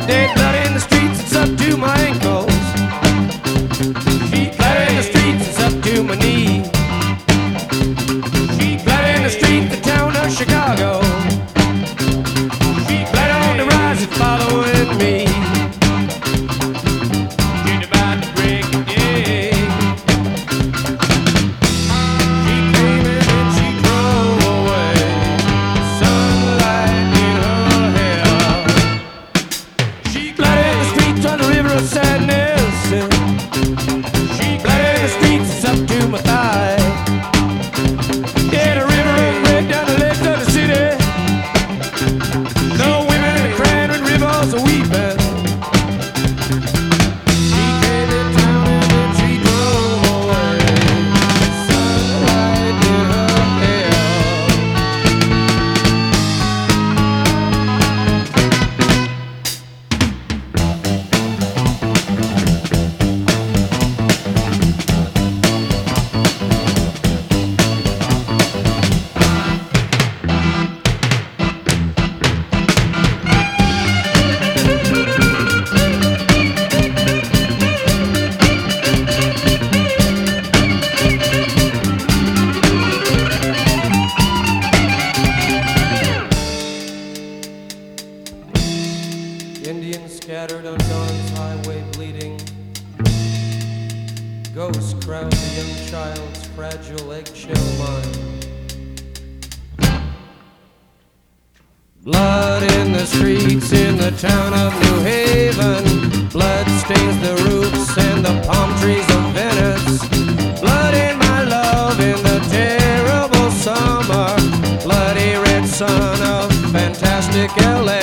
Dead blood in the streets, it's up to my ankles. Sheet blood in the streets, it's up to my knees. Sheet blood in the streets, the town of Chicago. Sheet blood on the rise, it's following me. She's about to break a day. She came in and she drove away. Sunlight in her hair. She blood in the streets on the river of sadness. She blood in the streets, it's up to my thigh. Yeah, the river will break down the legs of the city. No women are crying when rivers are weeping. She came to town and then she drove away. Sunlight in her hair. Indians scattered on dawn's highway bleeding. Ghosts crowd the young child's fragile eggshell mind. Blood in the streets in the town of New Haven. Blood stains the roofs and the palm trees of Venice. Blood in my love in the terrible summer. Bloody red sun of fantastic LA.